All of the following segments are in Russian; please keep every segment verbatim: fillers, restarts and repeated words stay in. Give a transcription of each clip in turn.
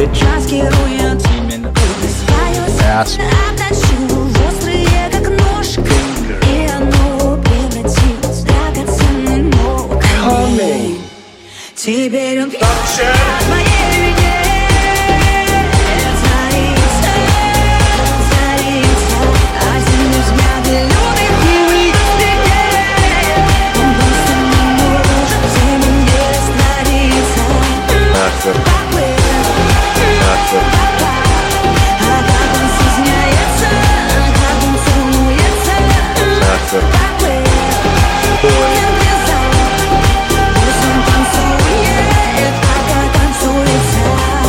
bitch. Маскирует Demon. свою Ass. обтащу острые, как нож, и оно превратилось в драгоценный мох. Coming. Теперь он пьет от моей вине. Царица, царица, а земли взгляды любит не выйдет. Он просто не может в земле раствориться. That's it. Поплыл, That's it. а как он стесняется, а как он целуется. That's it. Поплыл, Boy. пусть он танцует, пока танцуется.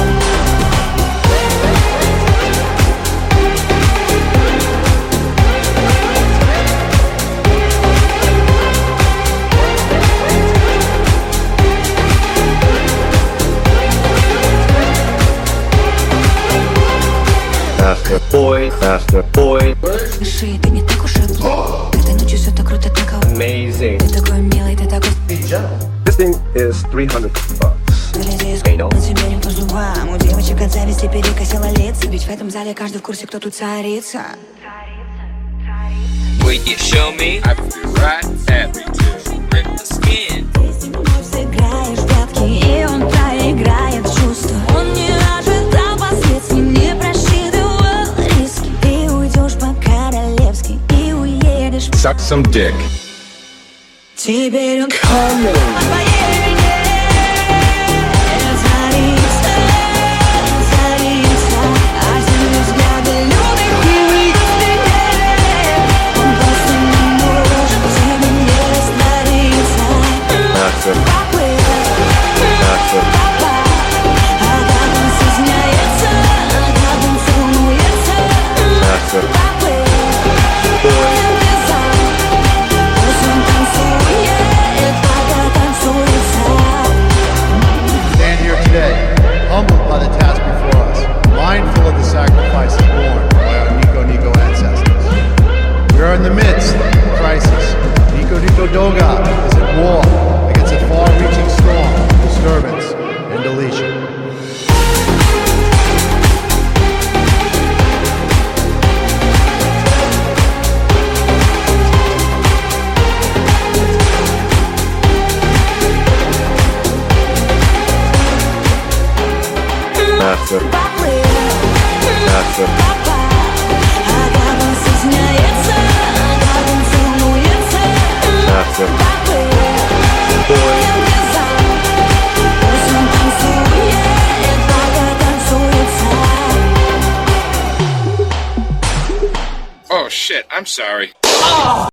Faster, boy. Faster, boy. Слушай, ты не так уж и плох. Этой ночью все так круто, так Amazing. ты такой милый, ты такой. This thing is three hundred bucks. Hey, no. На тебе не по зубам. У девочек от зависти перекосило лица. Ведь в этом зале каждый в курсе, кто тут царица. Will you show me? I feel right every time. Rip the skin. Ты с ним вновь сыграешь в прятки, и он проиграет чувства. Он не ожидал последствий, не просчитывал риски. Ты уйдешь по-королевски и уедешь. Suck some dick. Теперь он Coming. от моей вине. Царица, царица, а земли взгляды любит не выйдет. Он просто не может в земле раствориться. That's it. Поплыл, That's it. а как он стесняется, а как он целуется. That's it. Поплыл, Boy. пусть он танцует, пока танцуется. Stand here today, humbled by the task before us, mindful of the sacrifices borne by our Nico Nico ancestors. We are in the midst of a crisis. Nico Nico Doga is at war against a far-reaching storm of disturbance and deletion. That's it. Поплыл, That's it. а как он стесняется, а как он целуется. That's it. Поплыл, Boy. пусть он танцует, пока танцуется. Oh shit, I'm sorry.